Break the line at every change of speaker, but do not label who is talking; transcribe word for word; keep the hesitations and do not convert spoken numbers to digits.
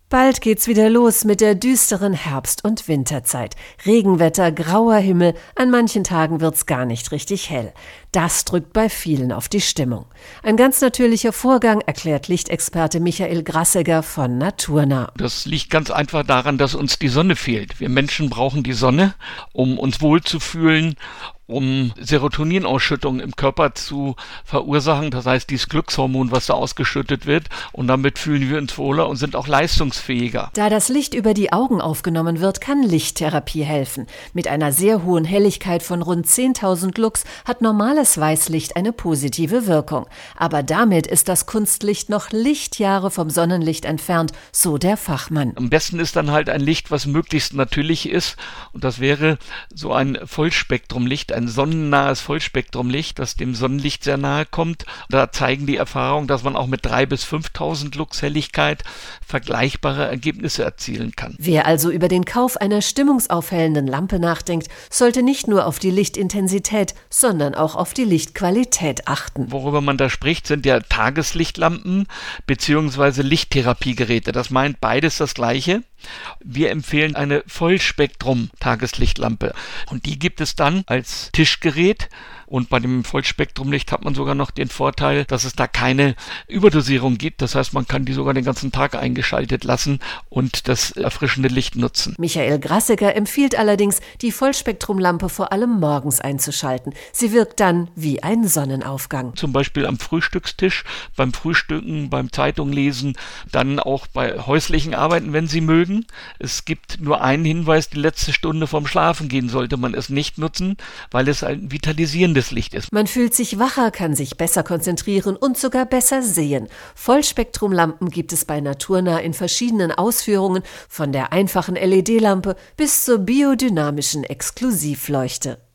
Bald geht's wieder los mit der düsteren Herbst- und Winterzeit. Regenwetter, grauer Himmel, an manchen Tagen wird's gar nicht richtig hell. Das drückt bei vielen auf die Stimmung. Ein ganz natürlicher Vorgang, erklärt Lichtexperte Michael Grassegger von Naturnah.
Das liegt ganz einfach daran, dass uns die Sonne fehlt. Wir Menschen brauchen die Sonne, um uns wohlzufühlen, um Serotoninausschüttung im Körper zu verursachen. Das heißt, dieses Glückshormon, was da ausgeschüttet wird. Und damit fühlen wir uns wohler und sind auch leistungsfähiger.
Da das Licht über die Augen aufgenommen wird, kann Lichttherapie helfen. Mit einer sehr hohen Helligkeit von rund zehntausend Lux hat normales Weißlicht eine positive Wirkung. Aber damit ist das Kunstlicht noch Lichtjahre vom Sonnenlicht entfernt, so der Fachmann.
Am besten ist dann halt ein Licht, was möglichst natürlich ist. Und das wäre so ein Vollspektrumlicht, ein sonnennahes Vollspektrumlicht, das dem Sonnenlicht sehr nahe kommt. Da zeigen die Erfahrungen, dass man auch mit dreitausend bis fünftausend Lux Helligkeit vergleichbare Ergebnisse erzielen kann.
Wer also über den Kauf einer stimmungsaufhellenden Lampe nachdenkt, sollte nicht nur auf die Lichtintensität, sondern auch auf die Lichtqualität achten.
Worüber man da spricht, sind ja Tageslichtlampen bzw. Lichttherapiegeräte. Das meint beides das Gleiche. Wir empfehlen eine Vollspektrum-Tageslichtlampe und die gibt es dann als Tischgerät. Und bei dem Vollspektrumlicht hat man sogar noch den Vorteil, dass es da keine Überdosierung gibt. Das heißt, man kann die sogar den ganzen Tag eingeschaltet lassen und das erfrischende Licht nutzen.
Michael Grassegger empfiehlt allerdings, die Vollspektrumlampe vor allem morgens einzuschalten. Sie wirkt dann wie ein Sonnenaufgang.
Zum Beispiel am Frühstückstisch, beim Frühstücken, beim Zeitunglesen, dann auch bei häuslichen Arbeiten, wenn Sie mögen. Es gibt nur einen Hinweis, die letzte Stunde vorm Schlafengehen sollte man es nicht nutzen, weil es ein vitalisierendes Licht ist.
Man fühlt sich wacher, kann sich besser konzentrieren und sogar besser sehen. Vollspektrumlampen gibt es bei Naturnah in verschiedenen Ausführungen, von der einfachen L E D-Lampe bis zur biodynamischen Exklusivleuchte.